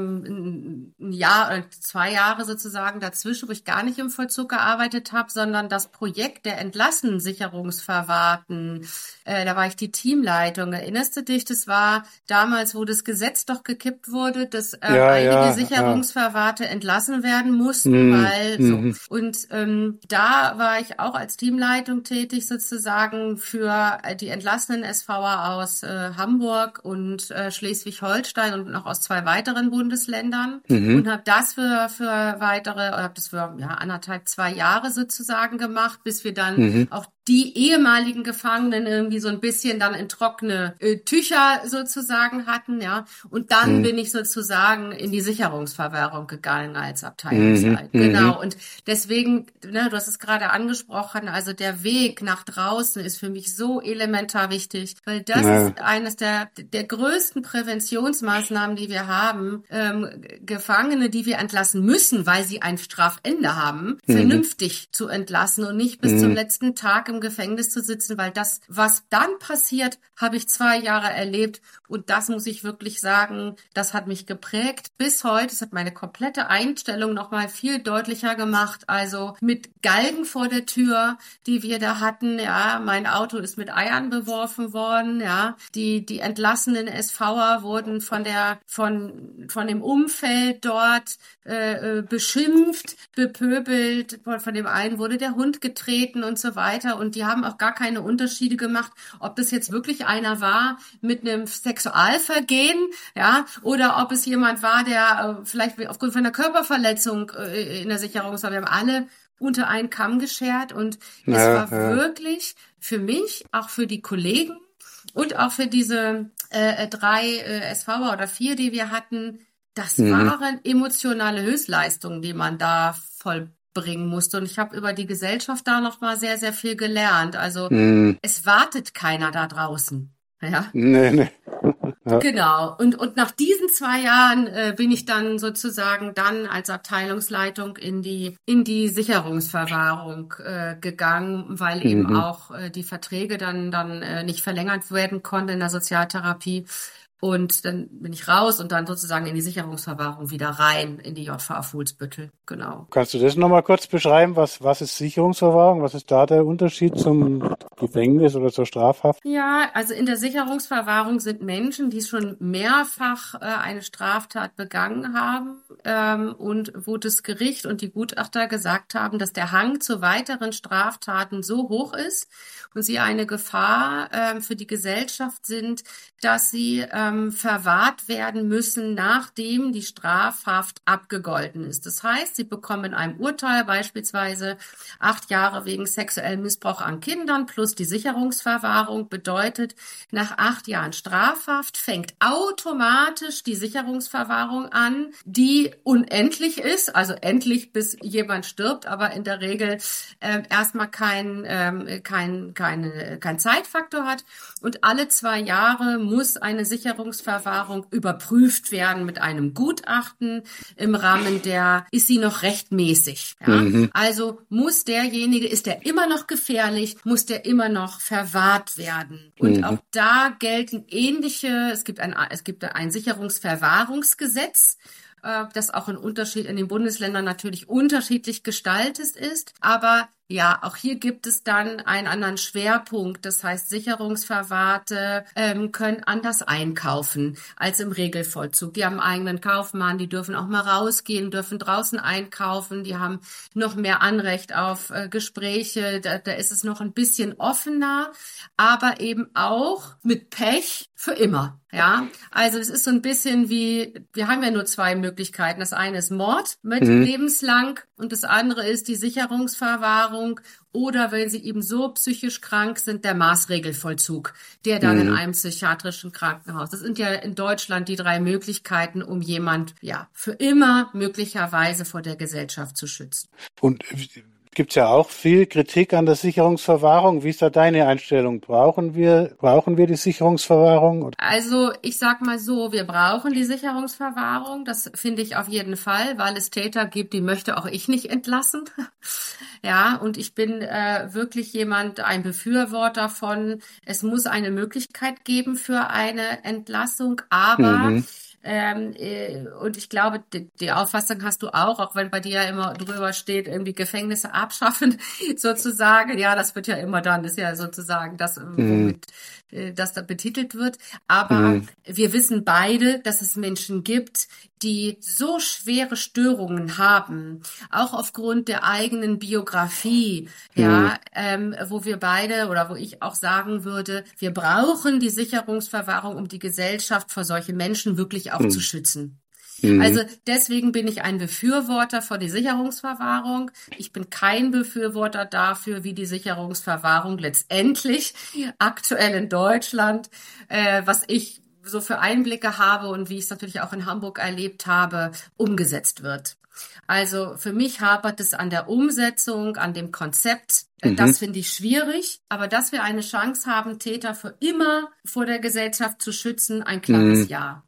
ähm, ein Jahr oder zwei Jahre sozusagen dazwischen, wo ich gar nicht im Vollzug gearbeitet habe, sondern das Projekt der entlassenen Sicherungsverwahrten. Äh, da war ich die Teamleitung. Erinnerst du dich? Das war damals, wo das Gesetz doch gekippt wurde, dass ähm, Ja, einige ja, Sicherungsverwahrte entlassen werden mussten, Mhm. weil Mhm. so. Und ähm, da war ich auch als Teamleitung tätig sozusagen für äh, die entlassenen S V er aus äh, Hamburg und äh, Schleswig-Holstein und noch aus zwei weiteren Bundesländern Mhm. und habe das für für weitere, oder habe das für ja anderthalb, zwei Jahre sozusagen gemacht, bis wir dann Mhm. auch die ehemaligen Gefangenen irgendwie so ein bisschen dann in trockene äh, Tücher sozusagen hatten, ja. Und dann Mhm. bin ich sozusagen in die Sicherungsverwahrung gegangen als Abteilungsleiter. Mhm. Genau. Und deswegen, ne, du hast es gerade angesprochen, also der Weg nach draußen ist für mich so elementar wichtig, weil das Ja. ist eines der der größten Präventionsmaßnahmen, die wir haben, ähm, Gefangene, die wir entlassen müssen, weil sie ein Strafende haben, Mhm. vernünftig zu entlassen und nicht bis Mhm. zum letzten Tag im Gefängnis zu sitzen, weil das, was dann passiert, habe ich zwei Jahre erlebt und das muss ich wirklich sagen, das hat mich geprägt bis heute. Das hat meine komplette Einstellung nochmal viel deutlicher gemacht. Also mit Galgen vor der Tür, die wir da hatten, ja, mein Auto ist mit Eiern beworfen worden, ja, die die entlassenen S V er wurden von der von von dem Umfeld dort äh, äh, beschimpft, bepöbelt, von dem einen wurde der Hund getreten und so weiter und die haben auch gar keine Unterschiede gemacht, ob das jetzt wirklich einer war mit einem Sexualvergehen, ja, oder ob es jemand war, der äh, vielleicht aufgrund von einer Körperverletzung äh, in der Sicherungshaft, wir haben alle unter einen Kamm geschert und es Ja, war ja. wirklich für mich, auch für die Kollegen und auch für diese äh, drei äh, S V er oder vier, die wir hatten, das Mhm. waren emotionale Höchstleistungen, die man da vollbringen musste. Und ich habe über die Gesellschaft da noch mal sehr, sehr viel gelernt. Also Mhm. es wartet keiner da draußen. Ja, Nee, nee. Ja. genau. Und und nach diesen zwei Jahren äh, bin ich dann sozusagen dann als Abteilungsleitung in die in die Sicherungsverwahrung äh, gegangen, weil eben Mhm. auch äh, die Verträge dann dann äh, nicht verlängert werden konnten in der Sozialtherapie. Und dann bin ich raus und dann sozusagen in die Sicherungsverwahrung wieder rein in die J V A Fuhlsbüttel. Genau. Kannst du das nochmal kurz beschreiben? Was, was ist Sicherungsverwahrung? Was ist da der Unterschied zum Gefängnis oder zur Strafhaft? Ja, also in der Sicherungsverwahrung sind Menschen, die schon mehrfach äh, eine Straftat begangen haben ähm, und wo das Gericht und die Gutachter gesagt haben, dass der Hang zu weiteren Straftaten so hoch ist und sie eine Gefahr ähm, für die Gesellschaft sind, dass sie ähm, ähm, verwahrt werden müssen, nachdem die Strafhaft abgegolten ist. Das heißt, sie bekommen in einem Urteil beispielsweise acht Jahre wegen sexuellem Missbrauch an Kindern plus die Sicherungsverwahrung. Bedeutet, nach acht Jahren Strafhaft fängt automatisch die Sicherungsverwahrung an, die unendlich ist, also endlich bis jemand stirbt, aber in der Regel äh, erstmal kein, ähm, kein, keine, kein Zeitfaktor hat. Und alle zwei Jahre muss eine Sicherungsverwahrung überprüft werden mit einem Gutachten im Rahmen der, ist sie noch rechtmäßig? Ja? Mhm. Also muss derjenige, ist der immer noch gefährlich, muss der immer noch verwahrt werden. Und mhm. auch da gelten ähnliche, es gibt ein, es gibt ein Sicherungsverwahrungsgesetz, das auch in Unterschied in den Bundesländern natürlich unterschiedlich gestaltet ist. Aber ja, auch hier gibt es dann einen anderen Schwerpunkt. Das heißt, Sicherungsverwahrte ähm, können anders einkaufen als im Regelvollzug. Die haben einen eigenen Kaufmann, die dürfen auch mal rausgehen, dürfen draußen einkaufen, die haben noch mehr Anrecht auf äh, Gespräche. Da, da ist es noch ein bisschen offener, aber eben auch mit Pech für immer. Ja, also es ist so ein bisschen wie, wir haben ja nur zwei Möglichkeiten. Das eine ist Mord mit mhm. lebenslang und das andere ist die Sicherungsverwahrung oder wenn sie eben so psychisch krank sind, der Maßregelvollzug, der dann mhm. in einem psychiatrischen Krankenhaus. Das sind ja in Deutschland die drei Möglichkeiten, um jemand ja für immer möglicherweise vor der Gesellschaft zu schützen. Und gibt's ja auch viel Kritik an der Sicherungsverwahrung. Wie ist da deine Einstellung? Brauchen wir, brauchen wir die Sicherungsverwahrung? Also ich sag mal so, wir brauchen die Sicherungsverwahrung. Das finde ich auf jeden Fall, weil es Täter gibt, die möchte auch ich nicht entlassen. Ja, und ich bin äh, wirklich jemand, ein Befürworter von, es muss eine Möglichkeit geben für eine Entlassung, aber mhm. Ähm, äh, und ich glaube, die, die Auffassung hast du auch, auch wenn bei dir ja immer drüber steht, irgendwie Gefängnisse abschaffen, sozusagen. Ja, das wird ja immer dann, ist ja sozusagen das, mhm. womit äh, das da betitelt wird. Aber mhm. wir wissen beide, dass es Menschen gibt, die so schwere Störungen haben, auch aufgrund der eigenen Biografie, mhm. ja, ähm, wo wir beide oder wo ich auch sagen würde, wir brauchen die Sicherungsverwahrung, um die Gesellschaft vor solche Menschen wirklich auch mhm. zu schützen. Mhm. Also deswegen bin ich ein Befürworter für die Sicherungsverwahrung. Ich bin kein Befürworter dafür, wie die Sicherungsverwahrung letztendlich aktuell in Deutschland, äh, was ich so für Einblicke habe und wie ich es natürlich auch in Hamburg erlebt habe, umgesetzt wird. Also für mich hapert es an der Umsetzung, an dem Konzept. Mhm. Das finde ich schwierig. Aber dass wir eine Chance haben, Täter für immer vor der Gesellschaft zu schützen, ein klares mhm. Ja.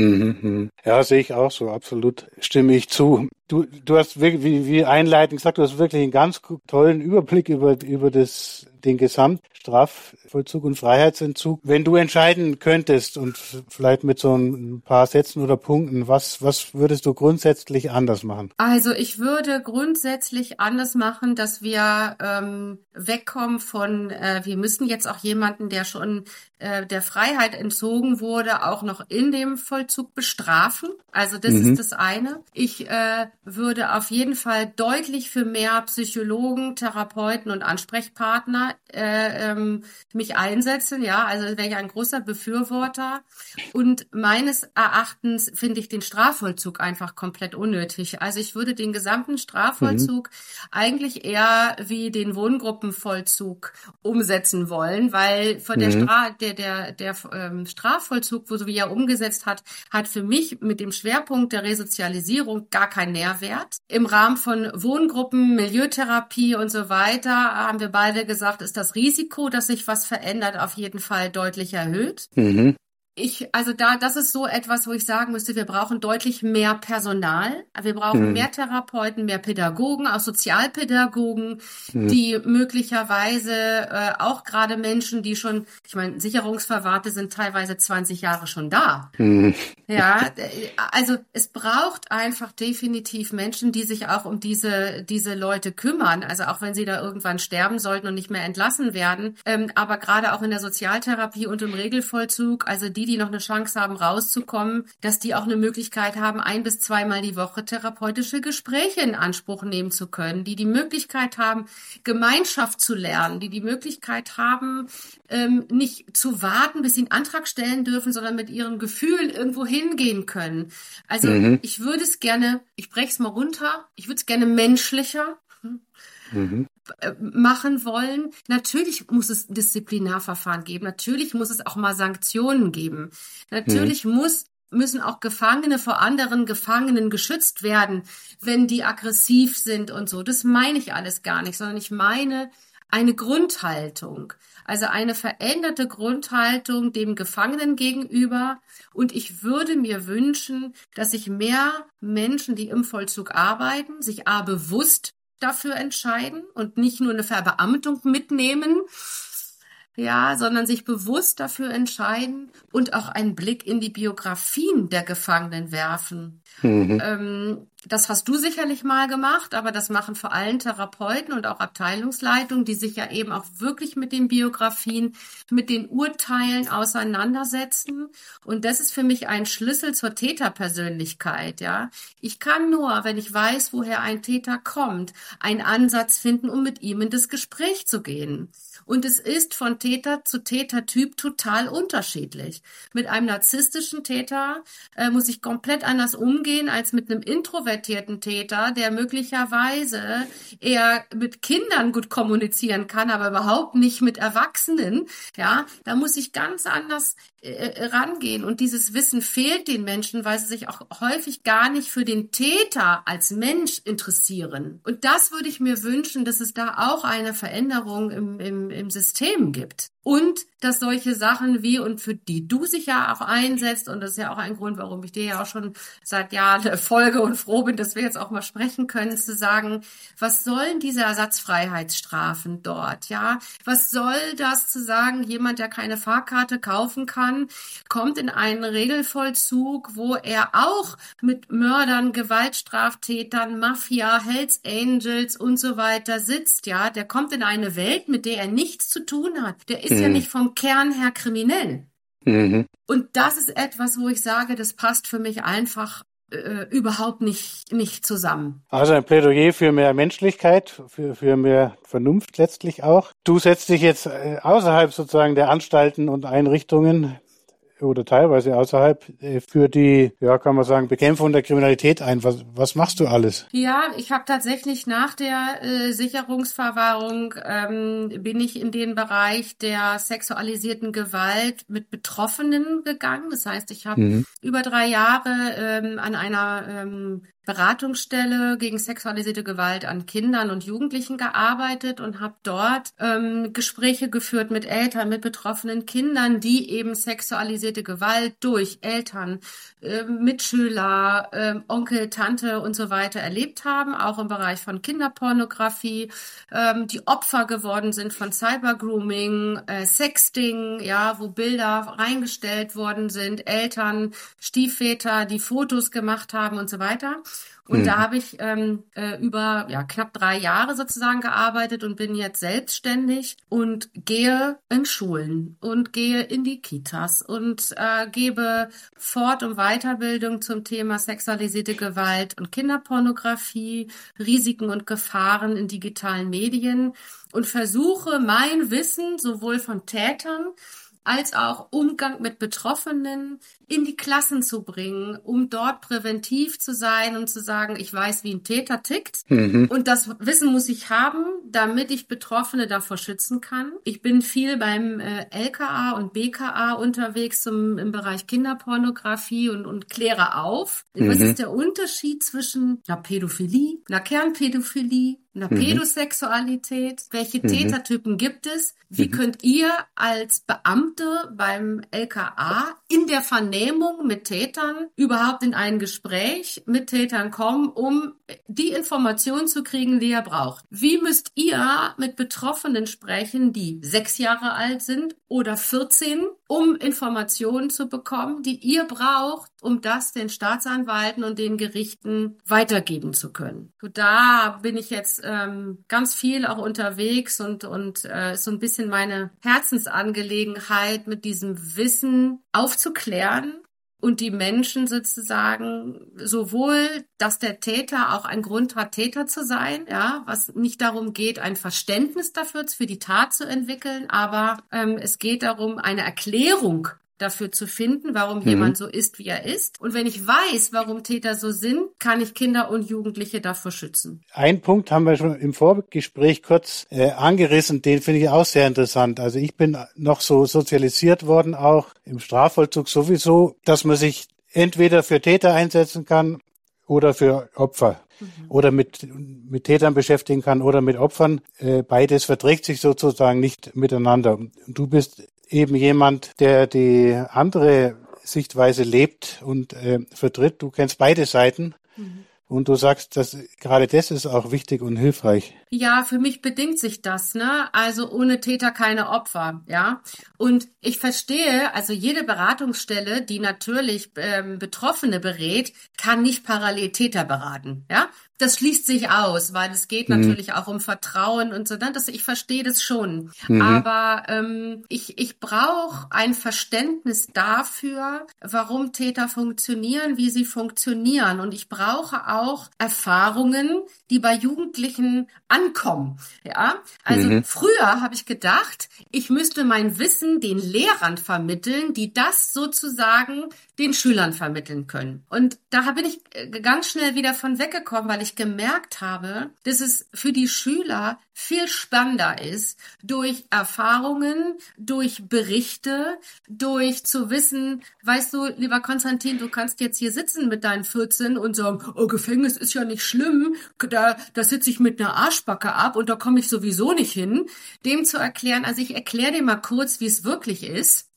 Mhm. Ja, sehe ich auch so. Absolut stimme ich zu. Du, du hast wirklich, wie, wie einleitend gesagt, du hast wirklich einen ganz tollen Überblick über, über das, den Gesamtstrafvollzug und Freiheitsentzug. Wenn du entscheiden könntest und vielleicht mit so ein paar Sätzen oder Punkten, was, was würdest du grundsätzlich anders machen? Also ich würde grundsätzlich anders machen, dass wir ähm, wegkommen von, äh, wir müssen jetzt auch jemanden, der schon äh, der Freiheit entzogen wurde, auch noch in dem Vollzug bestrafen. Also das mhm. ist das eine. Ich äh, würde auf jeden Fall deutlich für mehr Psychologen, Therapeuten und Ansprechpartner äh, ähm, mich einsetzen. Ja, also wäre ich ein großer Befürworter. Und meines Erachtens finde ich den Strafvollzug einfach komplett unnötig. Also ich würde den gesamten Strafvollzug mhm. eigentlich eher wie den Wohngruppenvollzug umsetzen wollen, weil von mhm. der Stra- der der der ähm, Strafvollzug, wo so wie er umgesetzt hat, hat für mich mit dem Schwerpunkt der Resozialisierung gar keinen Nährwert. Im Rahmen von Wohngruppen, Milieutherapie und so weiter haben wir beide gesagt, ist das Risiko, dass sich was verändert, auf jeden Fall deutlich erhöht. Mhm. Ich, also da, das ist so etwas, wo ich sagen müsste, wir brauchen deutlich mehr Personal. Wir brauchen mhm. mehr Therapeuten, mehr Pädagogen, auch Sozialpädagogen, mhm. die möglicherweise äh, auch gerade Menschen, die schon, ich meine, Sicherungsverwahrte sind teilweise zwanzig Jahre schon da. Mhm. Ja, also es braucht einfach definitiv Menschen, die sich auch um diese diese Leute kümmern. Also auch wenn sie da irgendwann sterben sollten und nicht mehr entlassen werden. Ähm, aber gerade auch in der Sozialtherapie und im Regelvollzug, also die die noch eine Chance haben, rauszukommen, dass die auch eine Möglichkeit haben, ein bis zweimal die Woche therapeutische Gespräche in Anspruch nehmen zu können, die die Möglichkeit haben, Gemeinschaft zu lernen, die die Möglichkeit haben, ähm, nicht zu warten, bis sie einen Antrag stellen dürfen, sondern mit ihren Gefühlen irgendwo hingehen können. Also mhm. ich würde es gerne, ich breche es mal runter, ich würde es gerne menschlicher mhm. machen wollen. Natürlich muss es Disziplinarverfahren geben, natürlich muss es auch mal Sanktionen geben, natürlich mhm. muss müssen auch Gefangene vor anderen Gefangenen geschützt werden, wenn die aggressiv sind und so. Das meine ich alles gar nicht, sondern ich meine eine Grundhaltung, also eine veränderte Grundhaltung dem Gefangenen gegenüber. Und ich würde mir wünschen, dass sich mehr Menschen, die im Vollzug arbeiten, sich a bewusst dafür entscheiden und nicht nur eine Verbeamtung mitnehmen, ja, sondern sich bewusst dafür entscheiden und auch einen Blick in die Biografien der Gefangenen werfen. Mhm. Ähm, das hast du sicherlich mal gemacht, aber das machen vor allem Therapeuten und auch Abteilungsleitungen, die sich ja eben auch wirklich mit den Biografien, mit den Urteilen auseinandersetzen. Und das ist für mich ein Schlüssel zur Täterpersönlichkeit, ja. Ich kann nur, wenn ich weiß, woher ein Täter kommt, einen Ansatz finden, um mit ihm in das Gespräch zu gehen. Und es ist von Täter zu Tätertyp total unterschiedlich. Mit einem narzisstischen Täter äh, muss ich komplett anders umgehen als mit einem introvertierten Täter, der möglicherweise eher mit Kindern gut kommunizieren kann, aber überhaupt nicht mit Erwachsenen. Ja, da muss ich ganz anders äh, rangehen. Und dieses Wissen fehlt den Menschen, weil sie sich auch häufig gar nicht für den Täter als Mensch interessieren. Und das würde ich mir wünschen, dass es da auch eine Veränderung im, im, im System gibt. Und dass solche Sachen wie, und für die du sich ja auch einsetzt, und das ist ja auch ein Grund, warum ich dir ja auch schon seit Jahren folge und froh bin, dass wir jetzt auch mal sprechen können, zu sagen, was sollen diese Ersatzfreiheitsstrafen dort, ja? Was soll das zu sagen, jemand, der keine Fahrkarte kaufen kann, kommt in einen Regelvollzug, wo er auch mit Mördern, Gewaltstraftätern, Mafia, Hells Angels und so weiter sitzt, ja? Der kommt in eine Welt, mit der er nichts zu tun hat. Der ist ja nicht vom Kern her kriminell. Mhm. Und das ist etwas, wo ich sage, das passt für mich einfach äh, überhaupt nicht, nicht zusammen. Also ein Plädoyer für mehr Menschlichkeit, für, für mehr Vernunft letztlich auch. Du setzt dich jetzt außerhalb sozusagen der Anstalten und Einrichtungen oder teilweise außerhalb für die, ja, kann man sagen, Bekämpfung der Kriminalität ein. Was, was machst du alles? Ja, ich habe tatsächlich nach der äh, Sicherungsverwahrung ähm, bin ich in den Bereich der sexualisierten Gewalt mit Betroffenen gegangen. Das heißt, ich habe mhm. über drei Jahre ähm, an einer ähm, Beratungsstelle gegen sexualisierte Gewalt an Kindern und Jugendlichen gearbeitet und habe dort ähm, Gespräche geführt mit Eltern, mit betroffenen Kindern, die eben sexualisierte Gewalt durch Eltern, äh, Mitschüler, äh, Onkel, Tante und so weiter erlebt haben, auch im Bereich von Kinderpornografie, ähm, die Opfer geworden sind von Cybergrooming, äh, Sexting, ja, wo Bilder reingestellt worden sind, Eltern, Stiefväter, die Fotos gemacht haben und so weiter. Und mhm. da habe ich ähm, äh, über ja, knapp drei Jahre sozusagen gearbeitet und bin jetzt selbstständig und gehe in Schulen und gehe in die Kitas und äh, gebe Fort- und Weiterbildung zum Thema sexualisierte Gewalt und Kinderpornografie, Risiken und Gefahren in digitalen Medien und versuche mein Wissen sowohl von Tätern als auch Umgang mit Betroffenen in die Klassen zu bringen, um dort präventiv zu sein und zu sagen, ich weiß, wie ein Täter tickt. Mhm. Und das Wissen muss ich haben, damit ich Betroffene davor schützen kann. Ich bin viel beim äh, L K A und B K A unterwegs zum, im Bereich Kinderpornografie und, und kläre auf. Mhm. Was ist der Unterschied zwischen einer Pädophilie, einer Kernpädophilie, einer mhm. Pädosexualität? Welche mhm. Tätertypen gibt es? Wie mhm. könnt ihr als Beamte beim L K A in der Vernehmung mit Tätern überhaupt in ein Gespräch mit Tätern kommen, um die Informationen zu kriegen, die ihr braucht? Wie müsst ihr mit Betroffenen sprechen, die sechs Jahre alt sind oder vierzehn um Informationen zu bekommen, die ihr braucht, um das den Staatsanwalten und den Gerichten weitergeben zu können. So, da bin ich jetzt ähm, ganz viel auch unterwegs und und äh, ist so ein bisschen meine Herzensangelegenheit, mit diesem Wissen aufzuklären und die Menschen sozusagen sowohl, dass der Täter auch einen Grund hat, Täter zu sein, ja, was nicht darum geht, ein Verständnis dafür für die Tat zu entwickeln, aber ähm, es geht darum, eine Erklärung dafür zu finden, warum mhm. jemand so ist, wie er ist. Und wenn ich weiß, warum Täter so sind, kann ich Kinder und Jugendliche davor schützen. Ein Punkt haben wir schon im Vorgespräch kurz äh, angerissen, den finde ich auch sehr interessant. Also ich bin noch so sozialisiert worden, auch im Strafvollzug sowieso, dass man sich entweder für Täter einsetzen kann oder für Opfer. Mhm. Oder mit, mit Tätern beschäftigen kann oder mit Opfern. Äh, beides verträgt sich sozusagen nicht miteinander. Du bist eben jemand, der die andere Sichtweise lebt und äh, vertritt. Du kennst beide Seiten. Mhm. Und du sagst, dass gerade das ist auch wichtig und hilfreich. Ja, für mich bedingt sich das, ne? Also ohne Täter keine Opfer, ja. Und ich verstehe, also jede Beratungsstelle, die natürlich ähm, Betroffene berät, kann nicht parallel Täter beraten, ja. Das schließt sich aus, weil es geht mhm. natürlich auch um Vertrauen und so. Das, ich verstehe das schon, mhm. aber ähm, ich ich brauche ein Verständnis dafür, warum Täter funktionieren, wie sie funktionieren, und ich brauche auch Erfahrungen, die bei Jugendlichen ankommen. Ja, also mhm. früher habe ich gedacht, ich müsste mein Wissen den Lehrern vermitteln, die das sozusagen den Schülern vermitteln können. Und da bin ich ganz schnell wieder von weggekommen, weil ich gemerkt habe, dass es für die Schüler viel spannender ist, durch Erfahrungen, durch Berichte, durch zu wissen, weißt du, lieber Konstantin, du kannst jetzt hier sitzen mit deinen vierzehn und sagen, oh, Gefängnis ist ja nicht schlimm, da, da sitze ich mit einer Arschbacke ab und da komme ich sowieso nicht hin, dem zu erklären, also ich erkläre dir mal kurz, wie es wirklich ist.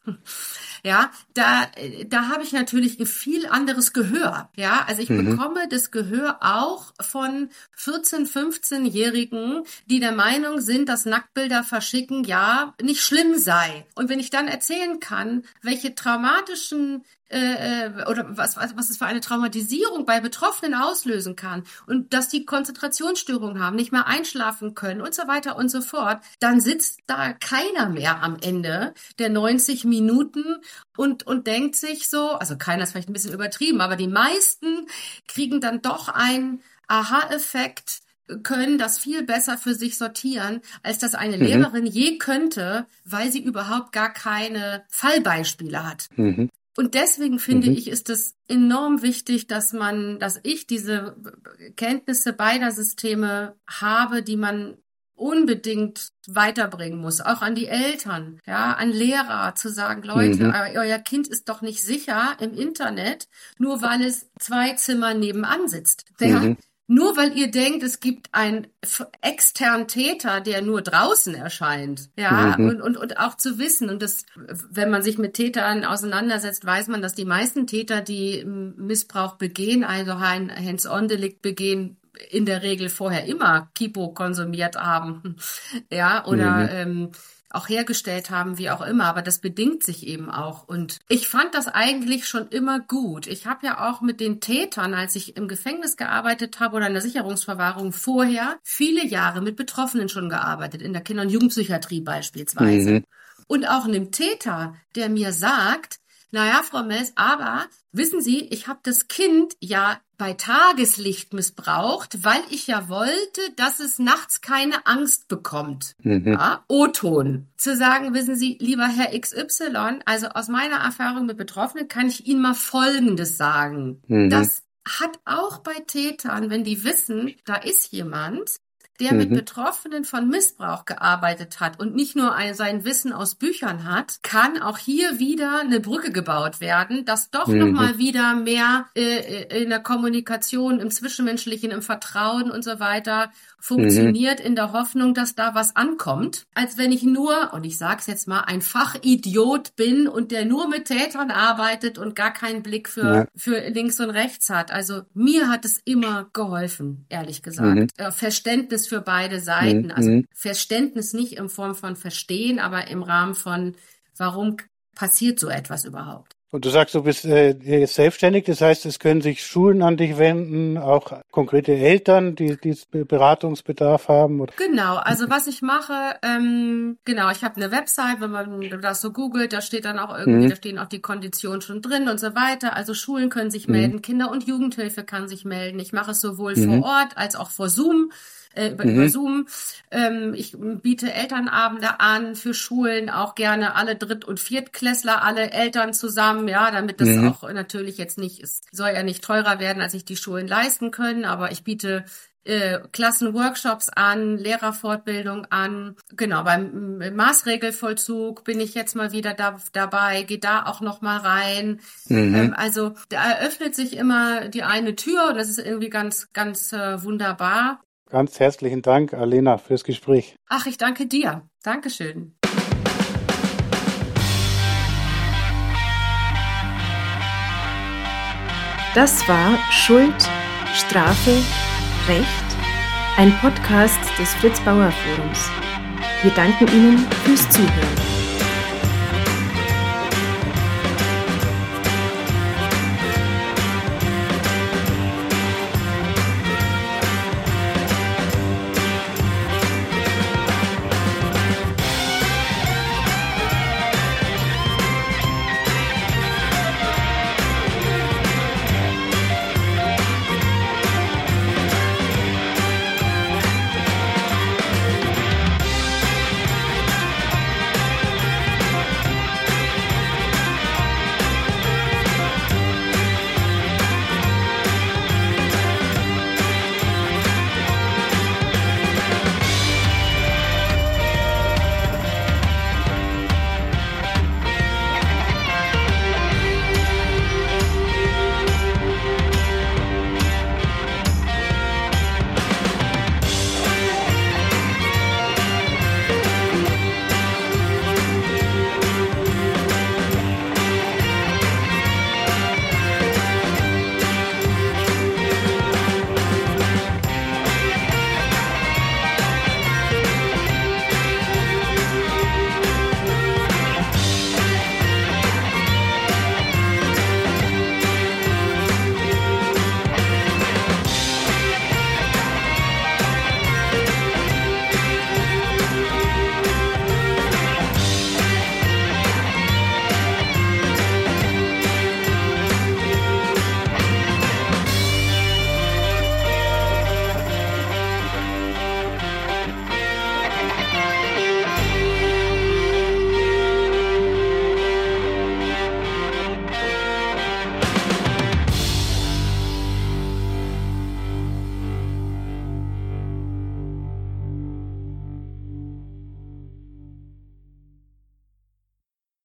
Ja, da, da habe ich natürlich ein viel anderes Gehör. Ja, also ich mhm. bekomme das Gehör auch von vierzehn-, fünfzehnjährigen, die der Meinung sind, dass Nacktbilder verschicken, ja, nicht schlimm sei. Und wenn ich dann erzählen kann, welche traumatischen äh, oder was, was, was es für eine Traumatisierung bei Betroffenen auslösen kann und dass die Konzentrationsstörungen haben, nicht mehr einschlafen können und so weiter und so fort, dann sitzt da keiner mehr am Ende der neunzig Minuten und und denkt sich so, also keiner ist vielleicht ein bisschen übertrieben, aber die meisten kriegen dann doch einen Aha-Effekt, können das viel besser für sich sortieren, als das eine mhm. Lehrerin je könnte, weil sie überhaupt gar keine Fallbeispiele hat. Mhm. Und deswegen finde mhm. ich, ist es enorm wichtig, dass man, dass ich diese Kenntnisse beider Systeme habe, die man unbedingt weiterbringen muss, auch an die Eltern, ja, an Lehrer, zu sagen, Leute, mhm. euer Kind ist doch nicht sicher im Internet, nur weil es zwei Zimmer nebenan sitzt. Ja? Mhm. Nur weil ihr denkt, es gibt einen externen Täter, der nur draußen erscheint, ja, mhm. und, und, und auch zu wissen, und das, wenn man sich mit Tätern auseinandersetzt, weiß man, dass die meisten Täter, die Missbrauch begehen, also ein Hands-on-Delikt begehen, in der Regel vorher immer Kipo konsumiert haben, ja, oder, mhm. ähm, auch hergestellt haben, wie auch immer, aber das bedingt sich eben auch. Und ich fand das eigentlich schon immer gut. Ich habe ja auch mit den Tätern, als ich im Gefängnis gearbeitet habe oder in der Sicherungsverwahrung vorher, viele Jahre mit Betroffenen schon gearbeitet, in der Kinder- und Jugendpsychiatrie beispielsweise. Mhm. Und auch einem Täter, der mir sagt, naja, Frau Mels, aber wissen Sie, ich habe das Kind ja bei Tageslicht missbraucht, weil ich ja wollte, dass es nachts keine Angst bekommt. Mhm. Ja, O-Ton. Zu sagen, wissen Sie, lieber Herr X Y, also aus meiner Erfahrung mit Betroffenen kann ich Ihnen mal Folgendes sagen. Mhm. Das hat auch bei Tätern, wenn die wissen, da ist jemand, der mhm. mit Betroffenen von Missbrauch gearbeitet hat und nicht nur ein, sein Wissen aus Büchern hat, kann auch hier wieder eine Brücke gebaut werden, dass doch mhm. nochmal wieder mehr äh, in der Kommunikation, im Zwischenmenschlichen, im Vertrauen und so weiter funktioniert, mhm. in der Hoffnung, dass da was ankommt, als wenn ich nur, und ich sag's jetzt mal, ein Fachidiot bin und der nur mit Tätern arbeitet und gar keinen Blick für, ja. für links und rechts hat. Also mir hat es immer geholfen, ehrlich gesagt. Mhm. Äh, Verständnis für beide Seiten. Mhm. Also Verständnis nicht in Form von Verstehen, aber im Rahmen von, warum passiert so etwas überhaupt. Und du sagst, du bist äh, selbstständig, das heißt, es können sich Schulen an dich wenden, auch konkrete Eltern, die, die Beratungsbedarf haben? Oder? Genau, also was ich mache, ähm, genau, ich habe eine Website, wenn man das so googelt, da steht dann auch irgendwie, mhm. da stehen auch die Konditionen schon drin und so weiter. Also Schulen können sich mhm. melden, Kinder- und Jugendhilfe kann sich melden. Ich mache es sowohl mhm. vor Ort als auch vor Zoom. Äh, über, mhm. über Zoom. Ähm, ich biete Elternabende an für Schulen, auch gerne alle Dritt- und Viertklässler, alle Eltern zusammen, ja, damit das mhm. auch natürlich jetzt nicht, es soll ja nicht teurer werden, als sich die Schulen leisten können, aber ich biete äh, Klassenworkshops an, Lehrerfortbildung an. Genau, beim Maßregelvollzug bin ich jetzt mal wieder da, dabei, gehe da auch noch mal rein. Mhm. Ähm, also da eröffnet sich immer die eine Tür und das ist irgendwie ganz, ganz äh, wunderbar. Ganz herzlichen Dank, Alena, fürs Gespräch. Ach, ich danke dir. Dankeschön. Das war Schuld, Strafe, Recht, ein Podcast des Fritz Bauer Forums. Wir danken Ihnen fürs Zuhören.